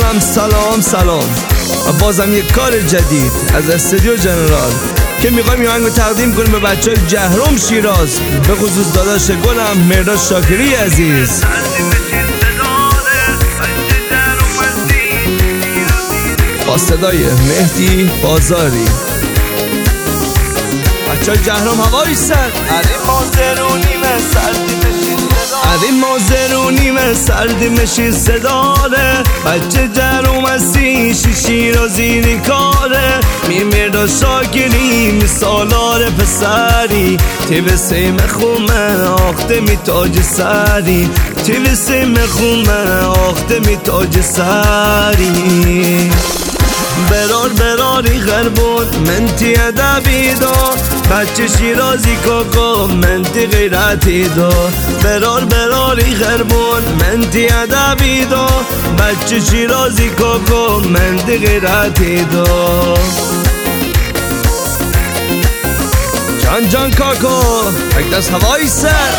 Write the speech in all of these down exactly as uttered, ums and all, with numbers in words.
رفیقانم سلام سلام. و بازم یک کار جدید از استودیو جنرال که میخوایم یه آهنگو تقدیم کنیم به بچه های جهرم شیراز، به خصوص داداش گلم مهرداد شاکری عزیز. با صدای مهدی بازاری. بچه های جهرم هوایی سر علی مازرونی من سردی مشید علی مازرونی من سردی مشید صداره. بچه جهرم هستی شیشی را زیری کاره. می مهرداد شاکری می سالار پسری. تیو سیم خومه آخته می تاج سری. تیو سیم خومه آخته می تاج سری. برار براری غربون منتی ادبی دار. بچه شیرازی کاکا منتی غیرتی دار. برار براری غربون منتی ادبی دار. بچه شیرازی کاکا منتی غیرتی دار. جان جان کاکا یک دست هوایی سر.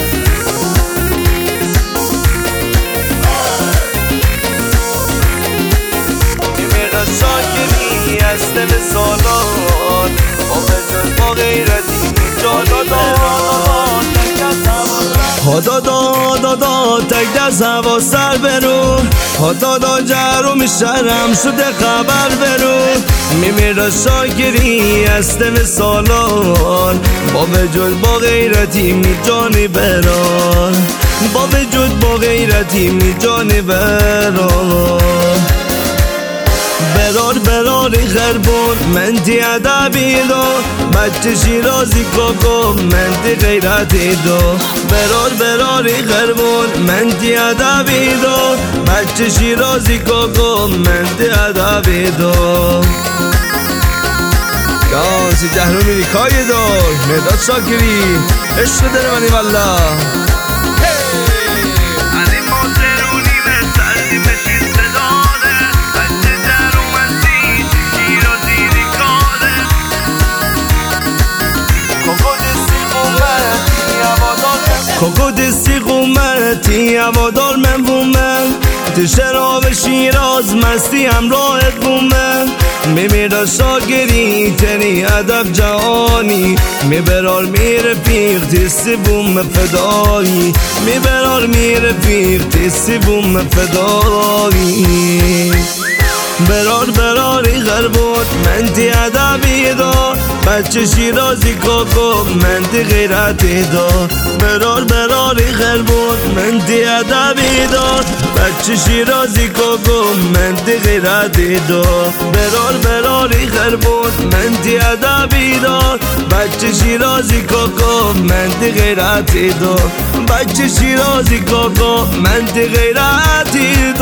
هسته به سالان آمدن با غیرتی جانا داد. ها دادا دادا تک دست هوا سر برو. ها دادا جهرم شهرم شده خبر برو. می مهرداد شاکری هسته به سالان با وجود با غیرتی می جانی بران. با وجود با غیرتی می جانی بران. برار براری غربون منتی ادبی دار. بچه شیرازی کاکا منتی غیرتی دار. برار براری غربون منتی ادبی دار. بچه شیرازی کاکا منتی ادبی دار. گانسی جهرمی ریکای دار مهرداد شاکری عشق دل منی والله. کاکا دستی قومتی هوادار من بومن. تو شراب شیراز مستی همراهت بومن. می مهرداد شاکری تنی ادب جهانی. می برار می رفیق دستی بوم فدایی. می برار می رفیق دستی بوم فدایی. برار براری غربون منتی ادبی دار. بچه شیرازی کاکا منتی غیرتی دار. برار براری غربون منتی ادبی دار. بچه شیرازی کاکا منتی غیرتی دار. برار براری غربون منتی ادبی دار. بچه شیرازی کاکا منتی غیرتی دار. بچه شیرازی کاکا منتی غیرتی